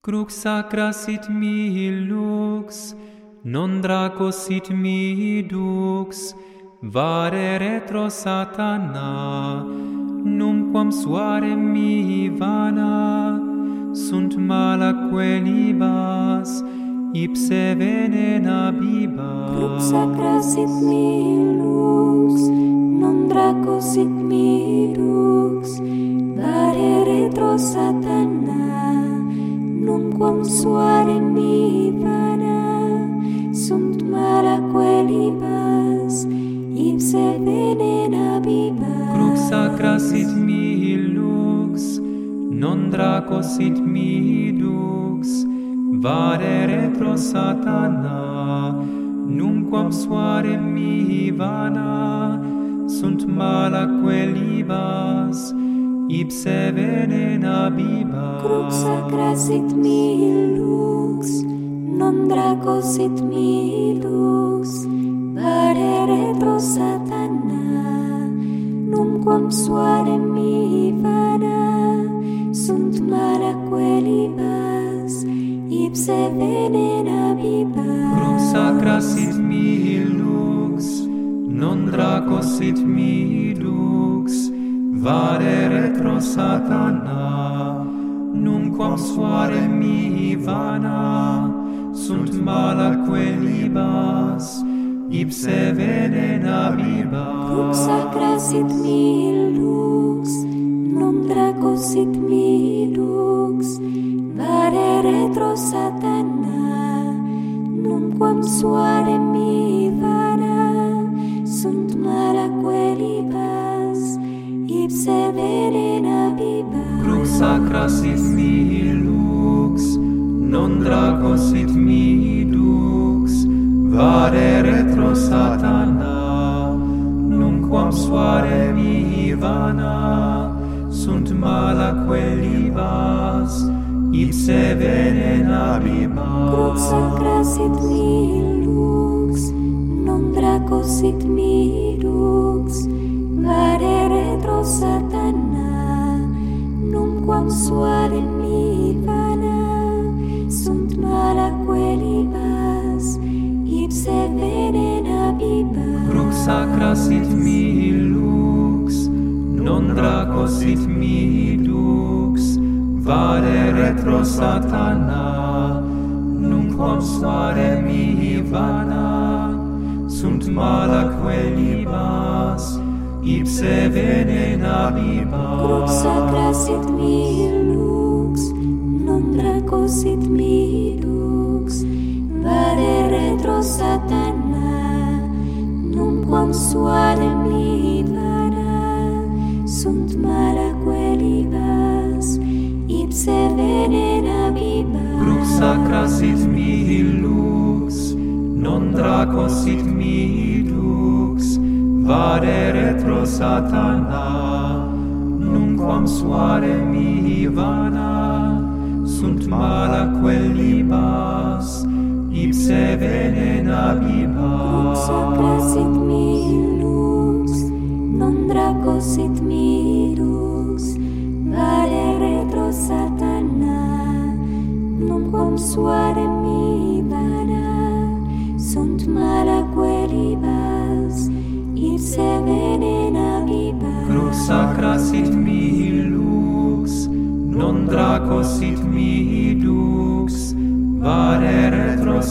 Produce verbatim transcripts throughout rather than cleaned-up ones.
Crux sacra sit mihi lux, non draco sit mihi dux, vare retro satana, numquam suare mihi vana, sunt malaque libas, ipse venena bibas. Crux sacra sit mihi lux, non draco sit mihi dux, vare retro satana, numquam suare mihi vana, sunt malaque libas, ipse venena bibas. Crux sacra sit mihi lux, non draco sit mihi dux, vade retro satana, numquam suare mihi vana, sunt malaque libas, ipse venena bibas. Crux sacra sit mihi lux, non draco sit mihi dux, vade retro satana, numquam suare mihi vana, sunt malaque libas, ipse venena bibas. Crux sacra sit mihi lux, non draco sit mihi dux, vade retro satana, numquam suare mihi vana, sunt malaque libas, ipse venena bibas. Crux sacra sit mihi lux, non draco sit mihi dux, vade retro satana, numquam suare mihi vana, sunt malaque libas, ipse venena bibas. Crux sacra sit mihi lux, non draco sit mihi dux, vade retro satana, numquam suare mihi vana, sunt malaque libas, ipse venena bibas. Crux sacra sit mihi lux, non draco sit mihi dux, vade retro satana, numquam suare mihi vana, sunt malaque libas, ipse venena bibas. Crux sacra sit mihi lux, non draco sit mihi dux, vade retro satana, numquam suare mihi vana, sunt malaque libas, ipse venena bibas. Crux sacra sit mihi lux, non draco sit mihi dux, vade retro satana, numquam suare mihi vana, sunt malaque libas, ipse venena bibas. Crux sacra sit mihi lux, non draco sit mihi dux, vade retro satana, numquam suare mihi vana, sunt malaque libas, ipse venena bibas. Crux sacra sit mihi lux, non draco sit mihi dux, vade retro satana, numquam suare mihi vana, sunt malaque libas, ipse venena bibas. Crux sacra sit mihi lux, non draco sit mihi dux, vade retro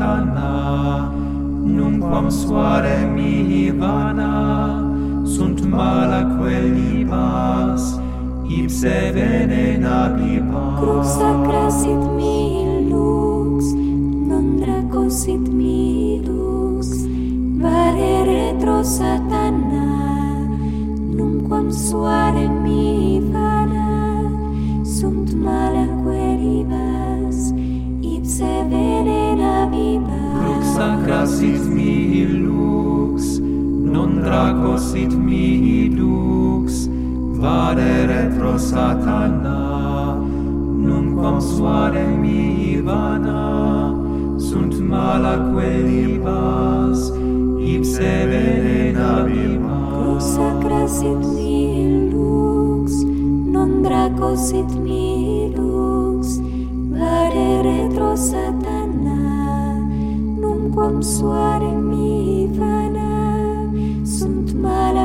satana, numquam suare mihi vana, sunt malaque libas, ipse venena bibas. Crux sacra sit mihi lux, non draco sit mihi dux, vade retro satana, numquam suare mihi vana, sunt malaque libas, ipse venena bibas. Crux sacra sit mihi lux, non draco sit mihi dux, vade retro satana, numquam suare mihi vana, sunt malaque libas, ipse venena bibas. Crux sacra sit mihi lux, non draco sit mihi dux, vade Satana, numquam suare mihi vana, sunt mala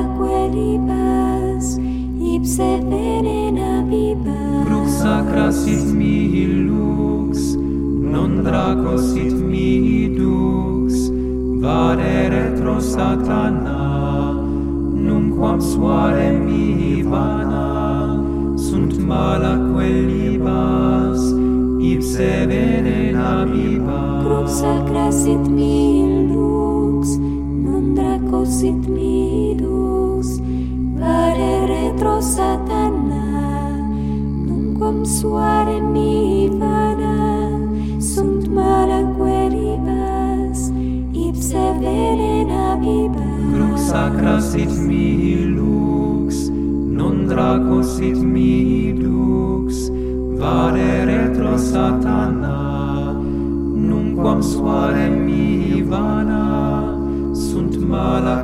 quelibas, ipse venena bibas. Crux sacra sit mihi lux, non draco sit mihi dux, vade retro Satana, numquam suare mihi vana, sunt mala quelibas, ipse venena bibas. Crux sacra sit mihi lux, non draco sit mihi dux, vade retro Satana, numquam suare mihi vana, sunt mala quelibas, ipse venena bibas. Crux sacra sit mihi lux, non draco sit mihi dux, vade retro Satana, numquam suare mihi vana, sunt mala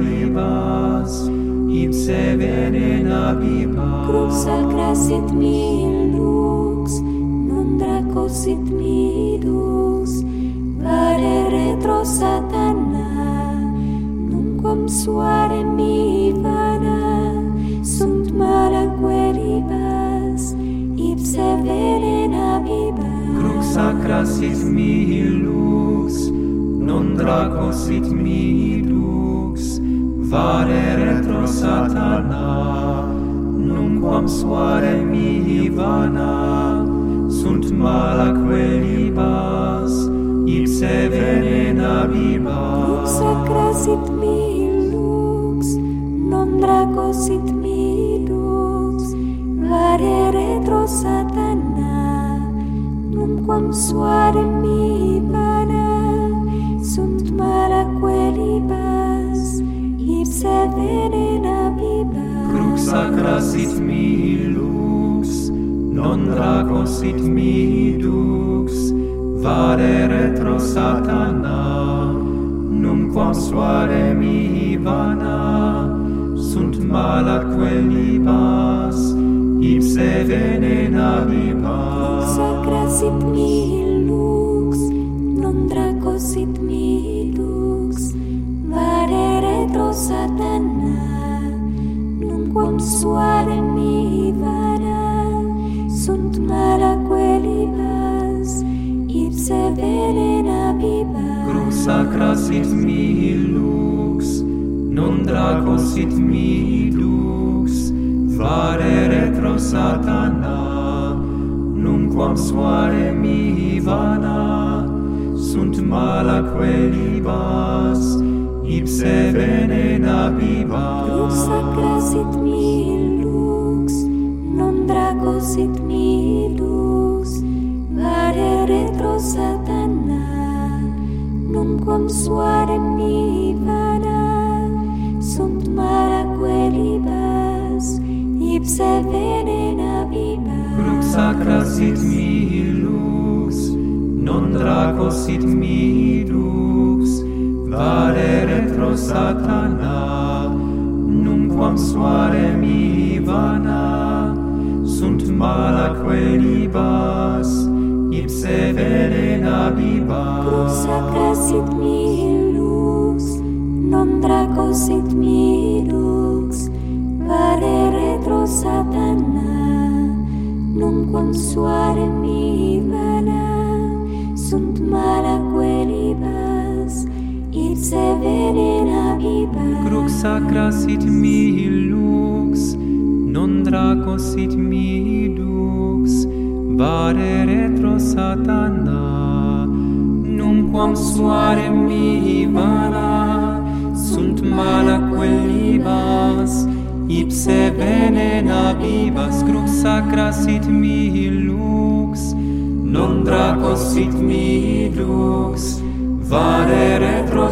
quelibas, ipse venena bibas. Crux sacra sit mihi lux, non draco sit mihi dux, vade retro Satana, numquam suare mihi vana, sunt mala quelibas, ipse venena bibas. Crux sacra sit mihi lux, non draco sit mihi dux, vade retro Satana, numquam suare mihi vana, sunt mala quelibas, ipse venena bibas. Crux sacra sit mihi lux, non draco sit mihi dux, vade retro Satana, numquam suare mihi vana, sunt mala quelibas, ipse venena bibas. Crux sacra sit mihi lux, non draco sit mihi dux, vade retro Satana, numquam suare mihi vana, sunt mala quelibas, ipse venena bibas. Crux sacra sit mihi lux, non draco sit mihi dux, vade retro Satana, numquam suare mihi vana, sunt mala quelibas, ipse venena bibas. Crux sacra sit mihi lux, non draco sit mihi dux, vade retro Satana, numquam suare mihi vana, sunt mala quelibas, ipse venena bibas. Crux sacra sit mihi lux, non draco sit mihi dux, vade retro Satana, numquam suare mihi vana, sunt mala quelibas, ipse venena bibas. Crux sacra sit mihi lux, non draco sit mihi dux, vade retro Satana, numquam suare mihi vana, sunt mala quelibas, ipse venena bibas. Crux sacra sit mihi lux, non draco sit mihi dux, vade retro Satana, numquam suare mihi vana, sunt mala quelibas, ipse venena bibas. Crux sacra sit mihi lux, non draco sit mihi dux, vade retro Satana, numquam suare mihi vana, sunt mala quelibas, ipse venena bibas. Crux sacra sit mihi lux, non draco sit mihi dux, vade retro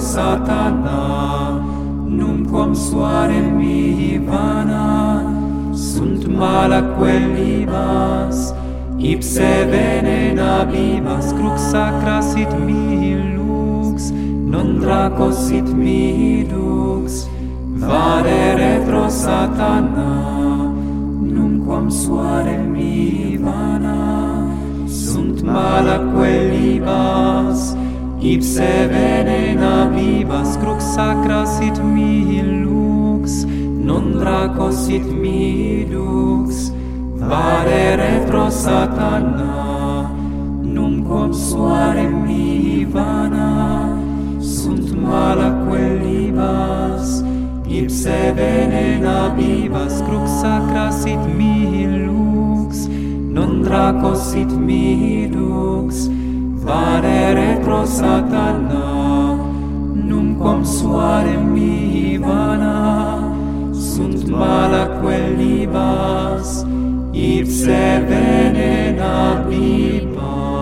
Satana, numquam suare mihi vana, sunt mala quelibas, ipse venena bibas. Crux sacra sit mihi lux, non draco sit mihi dux, vade retro Satana, numquam suare mihi vana, sunt malaque libas, ipse venena vivas, crux sacra sit mihi lux, non draco sit mihi dux, vade retro satana, numquam suare mihi vana, sunt malaque libas, ipse venena vivas, crux sacra sit mihi lux, non draco sit mihi dux, vade retro satana, numquam suare mihi vana, sunt malaque libas, ipse venena vivas.